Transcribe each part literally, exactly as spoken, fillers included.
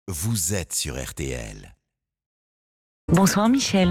vous êtes sur R T L. Bonsoir Michel.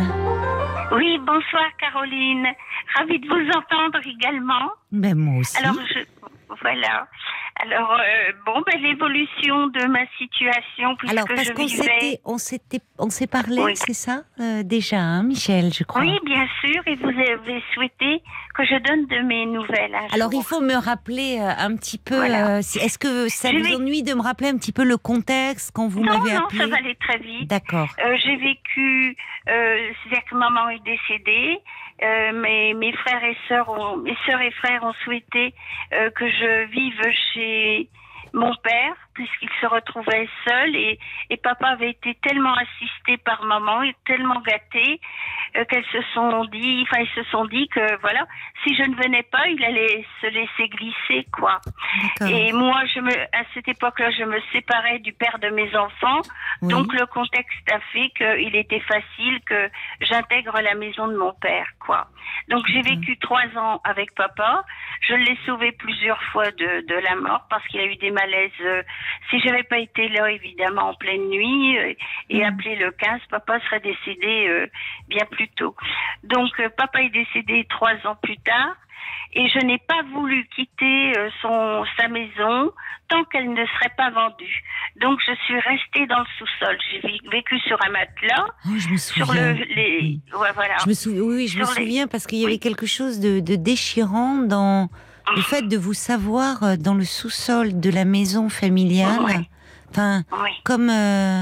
Oui, bonsoir Caroline. Ravie de vous entendre également. Ben moi aussi. Alors, je, voilà. Alors, euh, bon, ben, l'évolution de ma situation, puisque Alors, parce je qu'on vivais... s'était, on s'était, on s'est parlé, Oui. c'est ça euh, déjà, hein, Michel, je crois. Oui, bien sûr, et vous avez souhaité que je donne de mes nouvelles un Alors, jour. il faut me rappeler euh, un petit peu. Voilà. euh, si- est-ce que ça Je vous vais- ennuie de me rappeler un petit peu le contexte quand vous Non, m'avez non, appelé? ça va aller très vite. D'accord. Euh, j'ai vécu, euh, c'est-à-dire que maman est décédée, euh, mes, mes frères et sœurs, ont, mes sœurs et frères ont souhaité euh, que je vive chez mon père, puisqu'il se retrouvait seul, et, et papa avait été tellement assisté par maman, et tellement gâté, euh, qu'elles se sont dit, enfin ils se sont dit que voilà, si je ne venais pas, il allait se laisser glisser, quoi. D'accord. Et moi, je me, à cette époque-là, je me séparais du père de mes enfants. Oui. Donc, le contexte a fait qu'il était facile que j'intègre la maison de mon père, quoi. Donc, j'ai vécu trois ans avec papa. Je l'ai sauvé plusieurs fois de, de la mort parce qu'il a eu des malaises. Euh, si j'avais pas été là, évidemment, en pleine nuit euh, et Mhm. appelé le quinze, papa serait décédé euh, bien plus tôt. Donc, euh, papa est décédé trois ans plus tard. Et je n'ai pas voulu quitter euh, son, sa maison tant qu'elle ne serait pas vendue. Donc je suis restée dans le sous-sol. J'ai vé- vécu sur un matelas, Oh, je me sur souviens. le, les, Oui. ouais, voilà. Je me souviens. Oui, oui, je me Sur les- souviens parce qu'il y avait Oui. quelque chose de, de déchirant dans le fait de vous savoir euh, dans le sous-sol de la maison familiale. Ouais. Enfin, Oui. comme euh,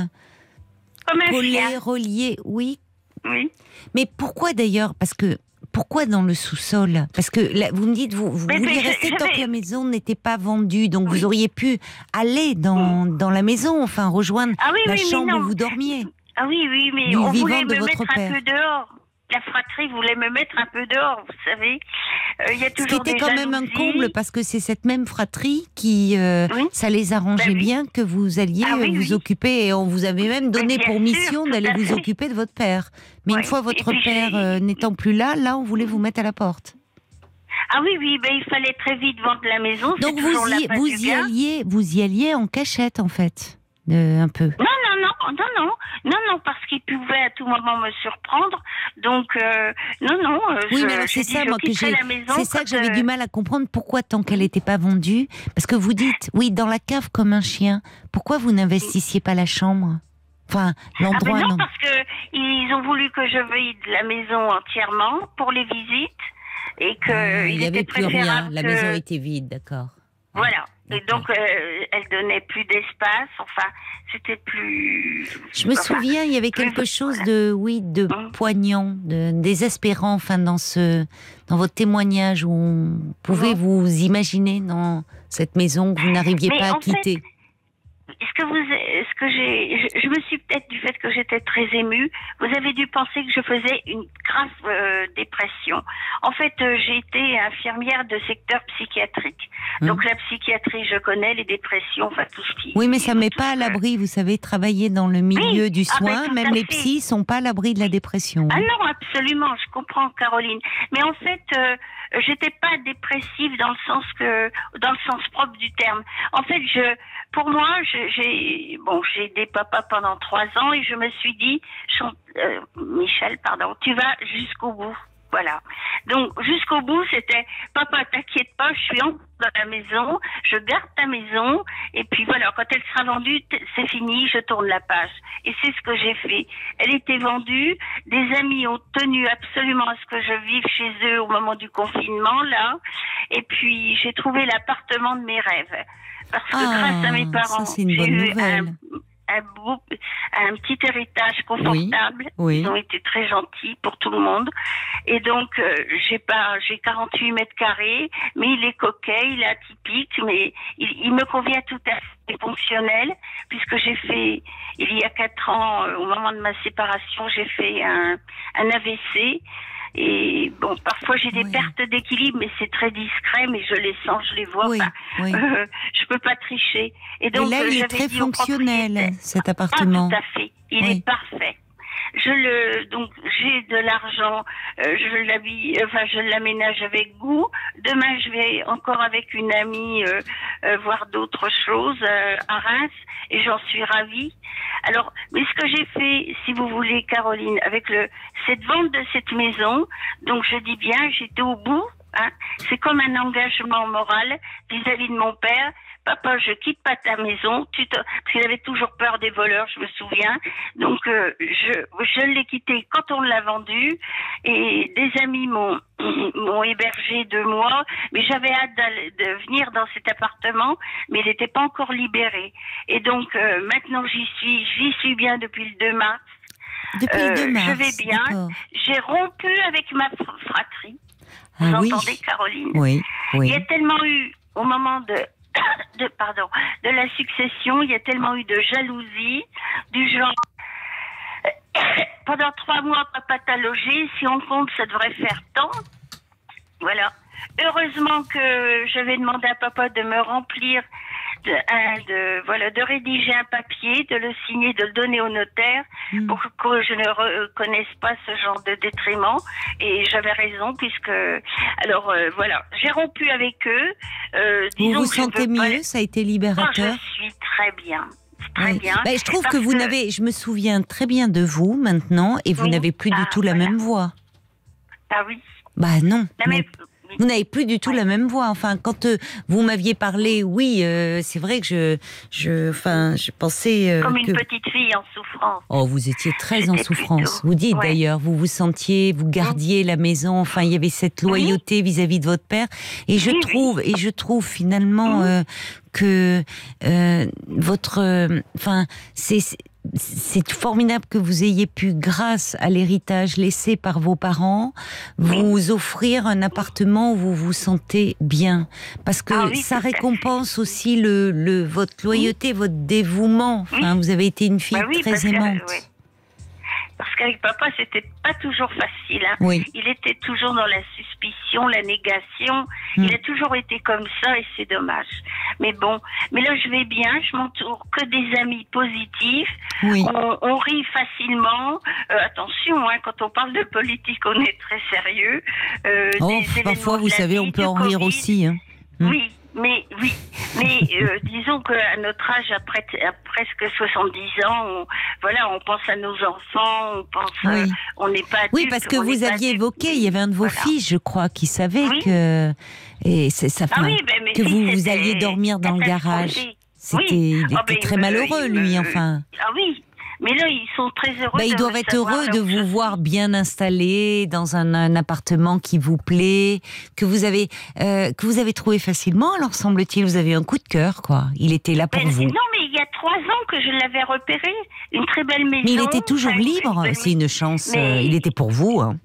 Comme un collé, chien. relié, oui. Oui. Mais pourquoi d'ailleurs? Parce que pourquoi dans le sous-sol? Parce que là, vous me dites, vous, vous Mais- vouliez mais je- rester tant j'avais- que la maison n'était pas vendue, donc Oui. vous auriez pu aller dans, dans la maison, enfin rejoindre Ah oui, la oui, mais chambre non. où vous dormiez. Ah oui, oui, mais Du on vivant voulait de me votre mettre père. un peu dehors. La fratrie voulait me mettre un peu dehors, vous savez. Euh, Il y a Ce toujours qui était des quand même un jalousies. comble parce que c'est cette même fratrie qui, euh, Oui. ça les arrangeait Bah oui. bien que vous alliez Ah oui, euh, vous oui. occuper et on vous avait même donné bien pour sûr, mission tout d'aller à vous fait. occuper de votre père. Mais Ouais. une fois Et votre puis, père j'ai- euh, n'étant plus là, là on voulait vous mettre à la porte. Ah oui, oui, ben il fallait très vite vendre la maison. Donc c'est vous toujours la y, patte vous du y gars. alliez, vous y alliez en cachette en fait, euh, un peu. Non, non, non, non, non, non, non, parce qu'il pouvait à tout moment me surprendre. Donc, euh, non, non. euh, Oui, je, mais alors j'ai c'est dit, ça, je moi, que quitterai j'ai. la maison C'est ça quand, que j'avais euh, du mal à comprendre. Pourquoi, tant qu'elle n'était pas vendue, parce que vous dites, oui, dans la cave comme un chien. Pourquoi vous n'investissiez pas la chambre? Enfin, Ah ben l'endroit, non, non. parce que ils ont voulu que je vide la maison entièrement pour les visites et que Ah, il il n'y était avait plus rien. préférable La que- maison était vide, d'accord. Voilà. Et D'accord. donc, euh, elle donnait plus d'espace. Enfin, c'était plus. Je me enfin, souviens, il y avait plus- quelque chose voilà. de, oui, de Hum. poignant, de désespérant, enfin, dans ce, dans votre témoignage où on pouvait Mhm. vous imaginer dans cette maison que vous n'arriviez Mais pas à en fait, quitter. Est-ce que vous, est-ce que j'ai, je, je me suis peut-être du fait que j'étais très émue, vous avez dû penser que je faisais une grave euh, dépression. En fait, euh, j'ai été infirmière de secteur psychiatrique. Hum. Donc la psychiatrie, je connais les dépressions, enfin tout ce qui. Oui, mais ça met tout pas à ce- l'abri. Vous savez, travailler dans le milieu Oui, du ah ben, soin, tout même à les fait. psys sont pas à l'abri de la dépression. Ah non, absolument, je comprends, Caroline. Mais en fait, euh, j'étais pas dépressive dans le sens que, dans le sens propre du terme. En fait, je, pour moi, je- j'ai, bon, j'ai aidé papa pendant trois ans et je me suis dit, Chant- euh, Michel, pardon, tu vas jusqu'au bout. Voilà. Donc, jusqu'au bout, c'était, papa, t'inquiète pas, je suis en dans la maison, je garde ta maison, et puis voilà, quand elle sera vendue, t- c'est fini, je tourne la page. Et c'est ce que j'ai fait. Elle était vendue, des amis ont tenu absolument à ce que je vive chez eux au moment du confinement, là, et puis j'ai trouvé l'appartement de mes rêves. Parce que Ah, grâce à mes ça, parents, c'est une j'ai bonne eu nouvelle. un, un, beau, un petit héritage confortable. oui. Ils ont été très gentils pour tout le monde. Et donc, euh, j'ai pas, j'ai quarante-huit mètres carrés, mais il est coquet, il est atypique, mais il, il me convient tout à fait fonctionnel, puisque j'ai fait, il y a quatre ans, euh, au moment de ma séparation, j'ai fait un, un A V C. Et bon, parfois j'ai des Oui. pertes d'équilibre, mais c'est très discret, mais je les sens, je les vois. Oui, Enfin, oui. euh, je peux pas tricher. Et Et donc, là, euh, il est j'avais très dit au fonctionnel, propriétaire- cet Ah, appartement. tout à fait. Il Oui. est parfait. Je le, donc, j'ai de l'argent, euh, je l'habille, enfin, je l'aménage avec goût. Demain, je vais encore avec une amie, euh, euh, voir d'autres choses, euh, à Reims, et j'en suis ravie. Alors, mais ce que j'ai fait, si vous voulez, Caroline, avec le cette vente de cette maison, donc je dis bien, j'étais au bout. Hein, c'est comme un engagement moral vis-à-vis de mon père. Papa, je quitte pas ta maison. Tu te... Parce qu'il avait toujours peur des voleurs, je me souviens. Donc, euh, je, je l'ai quitté quand on l'a vendu. Et des amis m'ont, m'ont hébergé deux mois. Mais j'avais hâte de venir dans cet appartement, mais il n'était pas encore libéré. Et donc, euh, maintenant, j'y suis. J'y suis bien depuis le deux mars. Depuis euh, le deux mars, je vais bien. d'accord. J'ai rompu avec ma fratrie. Vous Ah oui. entendez, Caroline? Oui, oui. Il y a tellement eu, au moment de, de, pardon, de la succession, il y a tellement eu de jalousie, du genre, pendant trois mois, papa t'a logé, si on compte, ça devrait faire tant. Voilà. Heureusement que j'avais demandé à papa de me remplir, de, un, de, voilà, de rédiger un papier, de le signer, de le donner au notaire, mmh. pour que je ne reconnaisse pas ce genre de détriment. Et j'avais raison, puisque... Alors, euh, voilà, j'ai rompu avec eux. Euh, vous vous que sentez mieux pas... Ça a été libérateur? Oh, je suis très bien. Très oui. bien. Bah, je trouve que vous que... n'avez... Je me souviens très bien de vous, maintenant, et vous oui. n'avez plus ah, du tout la voilà. même voix. Ah oui. Bah non. La même... Vous n'avez plus du tout ouais. la même voix. Enfin, quand euh, vous m'aviez parlé, oui, euh, c'est vrai que je, je, enfin, je pensais euh, comme que... une petite fille en souffrance. Oh, vous étiez très J'étais en souffrance. Plutôt... Vous dites ouais. d'ailleurs, vous vous sentiez, vous gardiez mmh. la maison. Enfin, il y avait cette loyauté oui. vis-à-vis de votre père. Et je oui, trouve, oui. et je trouve finalement mmh. euh, que euh, votre, enfin, euh, c'est. C'est formidable que vous ayez pu, grâce à l'héritage laissé par vos parents, vous offrir un appartement où vous vous sentez bien. Parce que ah oui, ça récompense aussi le, le, votre loyauté, oui. votre dévouement. Enfin, oui. Vous avez été une fille bah oui, très aimante. Que, oui. Parce qu'avec papa, c'était pas toujours facile. Hein. Oui. Il était toujours dans la suspicion, la négation. Mm. Il a toujours été comme ça et c'est dommage. Mais bon, mais là je vais bien, je m'entoure que des amis positifs. Oui. On, on rit facilement. Euh, attention, hein, quand on parle de politique, on est très sérieux. Euh, oh, parfois, vous savez, on peut en rire COVID. aussi. Hein. Mm. Oui. Mais oui, mais euh, disons qu'à notre âge, après à presque soixante-dix ans, on, voilà, on pense à nos enfants, on pense, oui. euh, on n'est pas adulte, oui, parce que vous aviez évoqué, il y avait un de vos voilà. fils, je crois, qui savait oui. que et c'est ça, ah oui, ben, que vous, vous alliez dormir dans le garage. C'était, oui. il était oh, ben, très me, malheureux, lui, me, enfin. Ah oui. Mais là, ils sont très heureux. Bah, ils doivent être heureux de vous voir bien installé dans un, un appartement qui vous plaît, que vous avez euh, que vous avez trouvé facilement. Alors semble-t-il, vous avez un coup de cœur, quoi. Il était là pour mais, vous. Non, mais il y a trois ans que je l'avais repéré, une très belle maison. Mais il était toujours libre. C'est une chance. Mais... Euh, il était pour vous. Hein.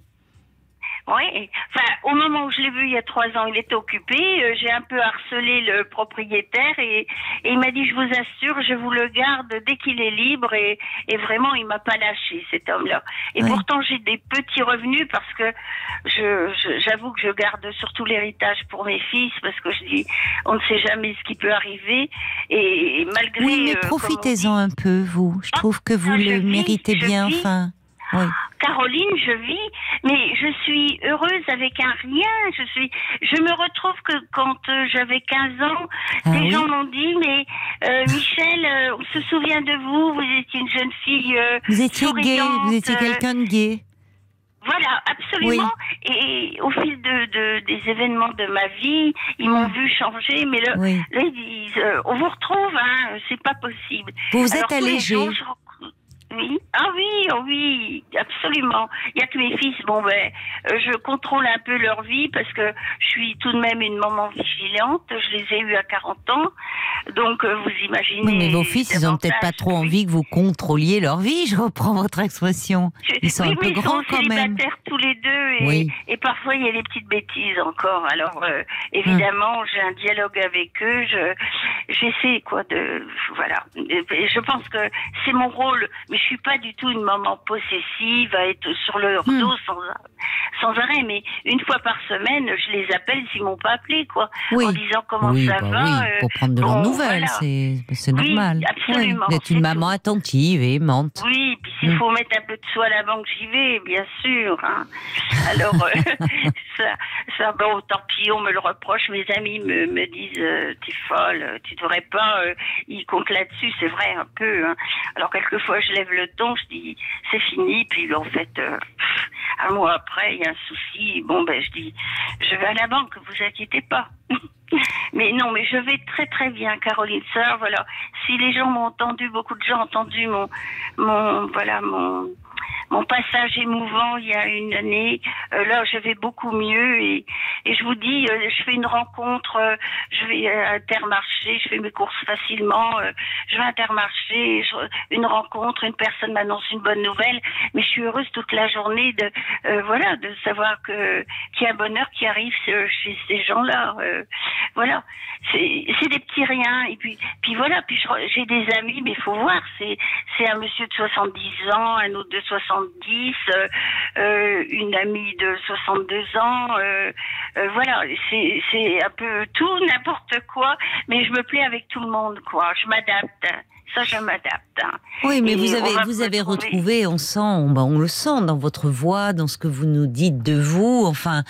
Oui, enfin, au moment où je l'ai vu il y a trois ans, il était occupé. Euh, j'ai un peu harcelé le propriétaire et, et il m'a dit, je vous assure, je vous le garde dès qu'il est libre. Et, et vraiment, il m'a pas lâché, cet homme-là. Et oui. pourtant, j'ai des petits revenus parce que je, je, j'avoue que je garde surtout l'héritage pour mes fils parce que je dis, on ne sait jamais ce qui peut arriver. Et, et malgré... Oui, mais euh, profitez-en un peu, vous. Je trouve que vous ah, le vis, méritez bien, vis. enfin... Oui. Caroline, je vis, mais je suis heureuse avec un rien. Je suis, je me retrouve que quand euh, j'avais quinze ans, ah, des oui. gens m'ont dit, mais euh, Michel, euh, on se souvient de vous, vous étiez une jeune fille euh, Vous étiez gay, vous étiez quelqu'un de gay. Voilà, absolument. Oui. Et au fil de, de des événements de ma vie, ils m'ont vu changer, mais là, oui. là ils disent, euh, on vous retrouve, hein, c'est pas possible. Vous vous êtes allégé. Oui, ah oui, oh oui, absolument. Il y a que mes fils, bon ben, euh, je contrôle un peu leur vie parce que je suis tout de même une maman vigilante. Je les ai eus à quarante ans, donc euh, vous imaginez. Oui, mais vos fils, ils ont peut-être pas trop oui. envie que vous contrôliez leur vie. Je reprends votre expression. Ils sont oui, un peu oui, grands ils sont quand même. célibataires tous les deux et, oui. et parfois il y a des petites bêtises encore. Alors euh, évidemment, hum. j'ai un dialogue avec eux. Je j'essaie quoi de voilà. Et je pense que c'est mon rôle, mais je suis pas du tout une maman possessive à être sur leur dos mmh. sans, sans arrêt, mais une fois par semaine, je les appelle s'ils m'ont pas appelé, quoi, oui. en disant comment oui, ça bah va. Oui, euh, pour prendre de leurs bon, nouvelles, voilà. c'est, c'est oui, normal. Absolument. Oui, vous êtes une maman tout. attentive et aimante. Oui, puis s'il Mm. faut mettre un peu de sous à la banque, j'y vais, bien sûr. Hein. Alors, euh, ça, ça, bon, tant pis, on me le reproche. Mes amis me, me disent, euh, t'es folle, tu devrais pas. Euh, ils comptent là-dessus, c'est vrai, un peu. Hein. Alors, quelquefois, je lève le ton, je dis, c'est fini. Puis, en fait, euh, un mois après, il y a un souci. Bon, ben, je dis, je vais à la banque, vous inquiétez pas. Mais non, mais je vais très très bien, Caroline Sœur. Voilà, si les gens m'ont entendu, beaucoup de gens ont entendu mon, mon, voilà, mon, mon passage émouvant il y a une année. Euh, là, je vais beaucoup mieux et, et je vous dis, euh, je fais une rencontre, euh, je vais à Intermarché, je fais mes courses facilement, euh, je vais à Intermarché, je, une rencontre, une personne m'annonce une bonne nouvelle, mais je suis heureuse toute la journée de, euh, voilà, de savoir que qu'il y a un bonheur qui arrive euh, chez ces gens-là. Euh, voilà, c'est, c'est des petits riens et puis, puis voilà, puis je, j'ai des amis, mais il faut voir, c'est, c'est un monsieur de soixante-dix ans, un autre de soixante-dix, euh, euh, une amie de soixante-deux ans, euh, euh, voilà, c'est, c'est un peu tout, n'importe quoi, mais je me plais avec tout le monde, quoi, je m'adapte. Ça, je m'adapte. Hein. Oui, mais Et vous on avez, va vous avez retrouver- retrouvé, on sent, on, ben, on le sent dans votre voix, dans ce que vous nous dites de vous. Enfin,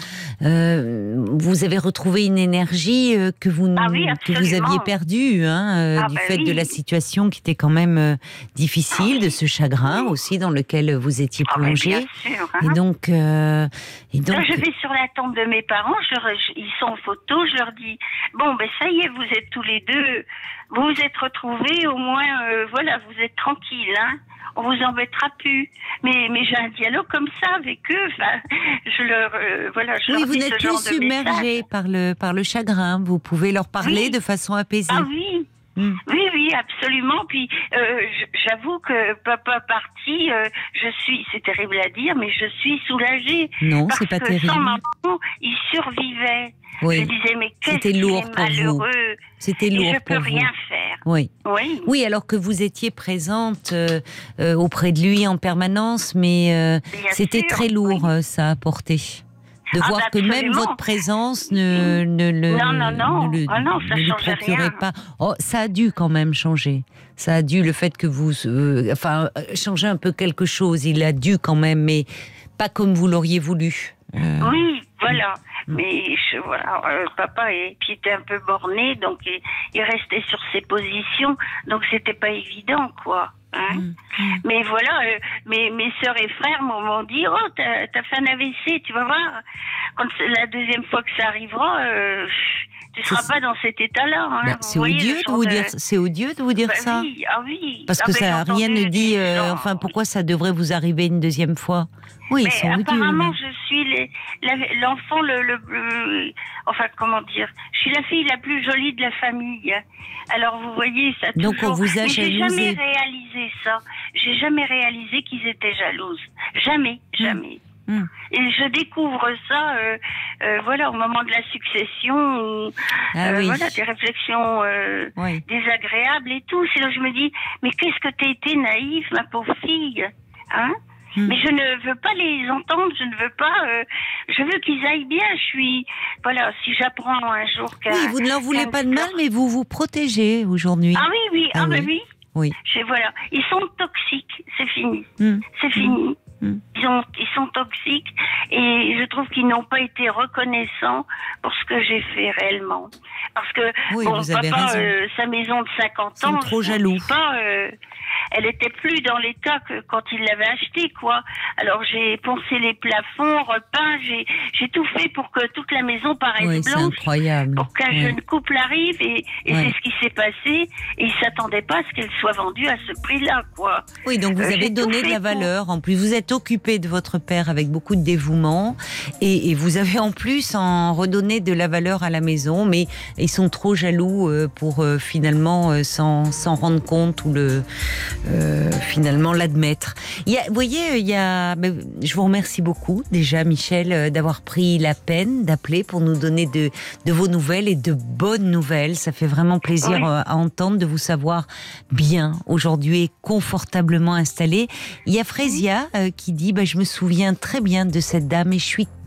euh, vous avez retrouvé une énergie euh, que vous, Ah oui, que vous absolument. aviez perdue, hein, euh, Ah du ben fait de oui. la situation qui était quand même euh, difficile, de ce chagrin aussi dans lequel vous étiez Ah ben, plongé. bien sûr. Hein. Et donc, euh, et donc, Quand je vais sur la tombe de mes parents, je leur- je- ils sont en photo, je leur dis, bon, ben ça y est, vous êtes tous les deux, vous vous êtes retrouvés, au moins, euh, voilà, vous êtes tranquilles, hein. On vous embêtera plus. Mais, mais j'ai un dialogue comme ça avec eux. Enfin, je leur, euh, voilà, je oui, leur vous dis n'êtes ce plus genre de submergé message. par le par le chagrin. Vous pouvez leur parler Oui. de façon apaisée. Ah oui. Hmm. Oui, oui, absolument. Puis euh, j- j'avoue que papa parti, euh, je suis, c'est terrible à dire, mais je suis soulagée. Non, parce c'est pas que terrible. sans maman, il survivait. Je Oui, disais, mais qu'est-ce C'était qu'il lourd est pour vous. malheureux. c'était Et lourd je peux pour vous. rien faire. Oui. Oui. Oui, alors que vous étiez présente euh, euh, auprès de lui en permanence, mais euh, Bien c'était sûr, très lourd oui. euh, ça à porter. De Ah, voir bah, que même absolument. votre présence ne, ne le, Non, non, non. ne le- Ah non, ça ne lui changeait procurait rien. pas. Oh, ça a dû quand même changer. Ça a dû, le fait que vous, euh, enfin, euh, changer un peu quelque chose. Il a dû quand même, mais pas comme vous l'auriez voulu. Euh, Oui, voilà. Mm. Mais je, voilà, euh, papa est, qui était un peu borné, donc il, il restait sur ses positions, donc c'était pas évident, quoi. Hein. Mm. Mais voilà, euh, mes, mes sœurs et frères m'ont m'ont dit, oh, t'as, t'as fait un A V C, tu vas voir. Quand c'est la deuxième fois que ça arrivera, euh, tu seras C'est- pas dans cet état-là. Hein. ben, Vous c'est voyez, odieux le de genre vous dire, c'est odieux de vous dire Bah ça. oui, ah oui. Parce Ah que ben, j'ai ça, rien ne entendu dit, des euh, gens. enfin, pourquoi ça devrait vous arriver une deuxième fois. Oui, Mais ils sont odieux. apparemment, là. je suis les- la- l'enfant le, le, le- enfin comment dire, je suis la fille la plus jolie de la famille. Alors vous voyez ça. Donc, toujours... on vous a Mais j'ai jalousé. jamais réalisé ça. J'ai jamais réalisé qu'ils étaient jalouses. Jamais, jamais. Hmm. Et je découvre ça, euh, euh, voilà, au moment de la succession, où, Ah euh, oui. voilà, des réflexions euh, Oui. désagréables et tout. C'est là que je me dis, mais qu'est-ce que t'as été naïve, ma pauvre fille, hein? Hmm. Mais je ne veux pas les entendre, je ne veux pas. Euh, je veux qu'ils aillent bien. Je suis, voilà, si j'apprends un jour qu'un. Oui, vous ne leur voulez qu'un pas de mal, corps- mais vous vous protégez aujourd'hui. Ah oui, oui, ah, Ah bah oui. oui. Oui. Je, voilà, ils sont toxiques, c'est fini, Hmm. c'est fini. Mm. Ils, ont, ils sont toxiques et je trouve qu'ils n'ont pas été reconnaissants pour ce que j'ai fait réellement. Parce que Oui, bon, vous avez papa, raison. euh, sa maison de cinquante Ils sont ans, trop je vous jaloux. dis pas, euh, elle était plus dans l'état que quand il l'avait achetée, quoi. Alors j'ai poncé les plafonds, repeint, j'ai j'ai tout fait pour que toute la maison paraisse Oui, c'est blanche. incroyable. Pour qu'un Oui. jeune couple arrive et, et Ouais. c'est ce qui s'est passé et ils s'attendaient pas à ce qu'elle soit vendue à ce prix-là, quoi. Oui, donc vous Euh, avez j'ai tout donné de fait la pour. valeur. En plus, vous êtes occupé de votre père avec beaucoup de dévouement et, et vous avez en plus en redonné de la valeur à la maison, mais ils sont trop jaloux euh, pour euh, finalement euh, s'en, s'en rendre compte ou le euh, finalement l'admettre. Il y a, vous voyez, il y a, ben, je vous remercie beaucoup déjà, Michel, euh, d'avoir pris la peine d'appeler pour nous donner de, de vos nouvelles et de bonnes nouvelles. Ça fait vraiment plaisir Oui. euh, à entendre de vous savoir bien aujourd'hui et confortablement installé. Il y a Frésia euh, qui dit bah, je me souviens très bien de cette dame et je suis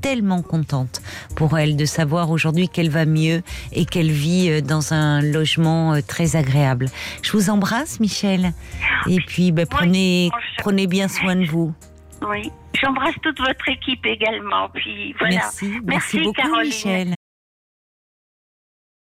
tellement contente pour elle de savoir aujourd'hui qu'elle va mieux et qu'elle vit dans un logement très agréable. Je vous embrasse, Michel. Et puis, ben, prenez, oui, prenez bien soin de vous. Oui, j'embrasse toute votre équipe également. Puis voilà. Merci, merci, merci beaucoup, Caroline. Michel.